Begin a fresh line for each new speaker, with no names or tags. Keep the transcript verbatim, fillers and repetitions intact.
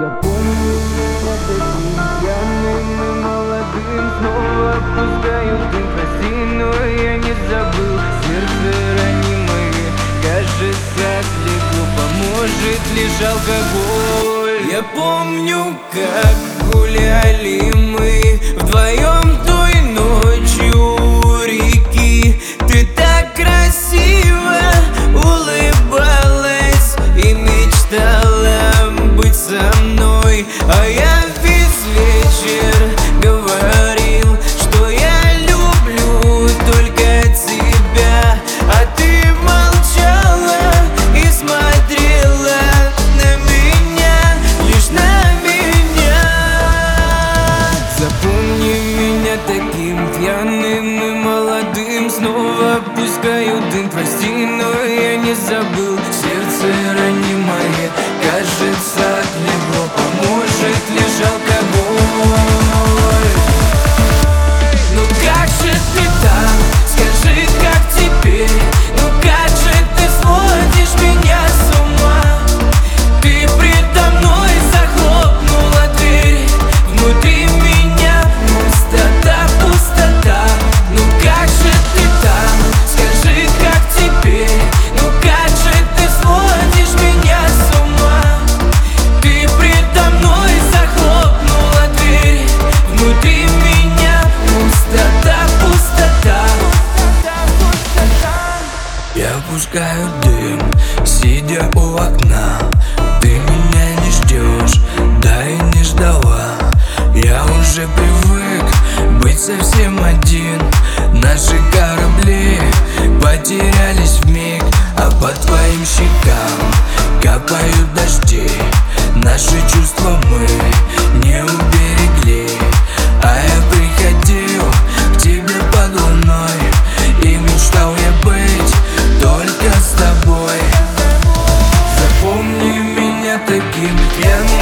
Запомни меня таким пьяным и молодым. Снова пускаю дым, прости, но я не забыл. Сердце ранимое, кажется, слегло. Поможет лишь алкоголь.
Я помню, как гуляли мы вдвоем той ночью у реки. Ты так красиво улыбалась и мечтала быть со мной. А я весь вечер говорил, что я люблю только тебя. А ты молчала и смотрела на меня, лишь на меня.
Запомни меня таким пьяным и молодым. Снова пускаю дым, прости, но я не забыл. Сердце ранимое, кажется, отлегло. Поможет лишь алкоголь.
Ну как же ты там, скажи, как теперь? Ну как же ты сводишь меня с ума? Ты предо мной захлопнула дверь, внутри меня пустота, пустота. Ну как же ты там, скажи, как теперь? Ну как же ты сводишь меня с ума? Ты предо мной захлопнула дверь, внутри меня пустота, пустота.
Я пускаю дым, сидя у окна. Ты меня не ждешь, да и не ждала. Я уже привык быть совсем один. Наши корабли потерялись вмиг, а по твоим щекам капают дожди. Наши чувства мы не уберегли. А я приходил к тебе под луной и мечтал я быть только с тобой. Запомни меня таким пьяным